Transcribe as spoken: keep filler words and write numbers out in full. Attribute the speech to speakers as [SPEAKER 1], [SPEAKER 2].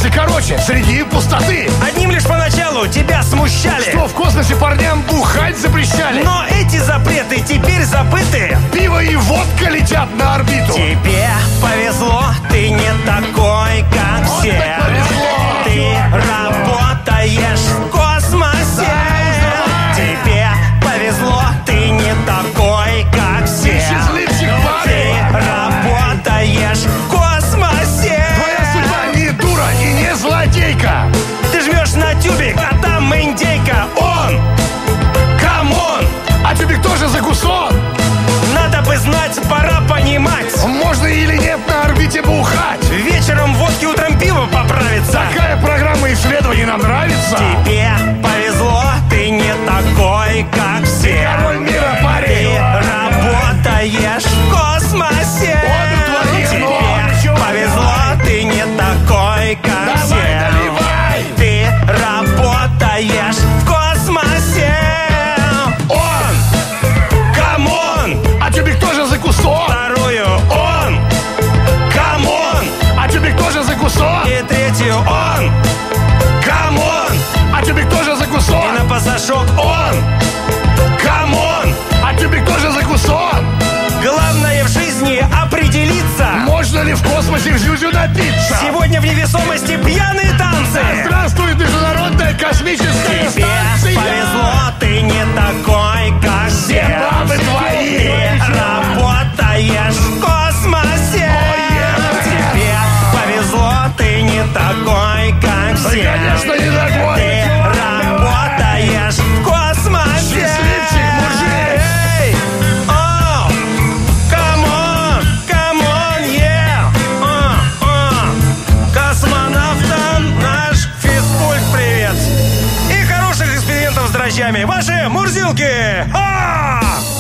[SPEAKER 1] космосе, короче, среди пустоты.
[SPEAKER 2] Одним лишь поначалу тебя смущали,
[SPEAKER 1] Что в космосе парням бухать запрещали.
[SPEAKER 2] но эти запреты теперь забыты.
[SPEAKER 1] Пиво и водка летят на орбиту.
[SPEAKER 2] Тебе повезло, ты не такой, как
[SPEAKER 1] Вот
[SPEAKER 2] все.
[SPEAKER 1] так повезло.
[SPEAKER 2] Ты работаешь в космосе. Тебе повезло, ты не такой, как все.
[SPEAKER 1] Счастливчик,
[SPEAKER 2] Ты
[SPEAKER 1] парень.
[SPEAKER 2] работаешь в космосе.
[SPEAKER 1] Твоя судьба не дура и не злодейка.
[SPEAKER 2] Ты жмешь на тюбик, а там индейка. Он, камон,
[SPEAKER 1] А тюбик тоже закусон.
[SPEAKER 2] надо бы знать, пора понимать.
[SPEAKER 1] Можно или нет на орбите бухать.
[SPEAKER 2] Вечером водки, утром пиво поправится.
[SPEAKER 1] Такая программа исследований нам нравится.
[SPEAKER 2] Тебе повезло, ты не такой, как все.
[SPEAKER 1] Король мира,
[SPEAKER 2] Ты
[SPEAKER 1] парень.
[SPEAKER 2] работаешь в космосе.
[SPEAKER 1] Он у твоих
[SPEAKER 2] Тебе
[SPEAKER 1] ног.
[SPEAKER 2] повезло, ты не такой, как
[SPEAKER 1] Давай,
[SPEAKER 2] все.
[SPEAKER 1] наливай.
[SPEAKER 2] Ты работаешь в космосе. Он, камон,
[SPEAKER 1] А тюбик тоже закусон.
[SPEAKER 2] вторую он, камон,
[SPEAKER 1] А тюбик тоже закусон.
[SPEAKER 2] и третью он, камон,
[SPEAKER 1] А тюбик тоже
[SPEAKER 2] и
[SPEAKER 1] закусон.
[SPEAKER 2] на пасашок он, камон.
[SPEAKER 1] А тюбик тоже закусон.
[SPEAKER 2] Главное в жизни определиться.
[SPEAKER 1] Можно ли в космосе в зюзю напиться?
[SPEAKER 2] Сегодня в невесомости пьяные танцы.
[SPEAKER 1] Здравствует Международная космическая
[SPEAKER 2] Тебе
[SPEAKER 1] станция.
[SPEAKER 2] повезло, ты не такой, как все.
[SPEAKER 1] Все бабы твои.
[SPEAKER 2] Ты работаешь в космосе. Тебе повезло, ты не такой, как
[SPEAKER 1] Да,
[SPEAKER 2] все.
[SPEAKER 1] конечно, не такой.
[SPEAKER 2] Ты работаешь в космосе.
[SPEAKER 1] Счастливчик, мужик.
[SPEAKER 2] Эй, о, come on, come on, yeah. О, о. Космонавтам наш физкульт привет. И хороших экспериментов с дрожжами. Ваши Мурзилки. Ха!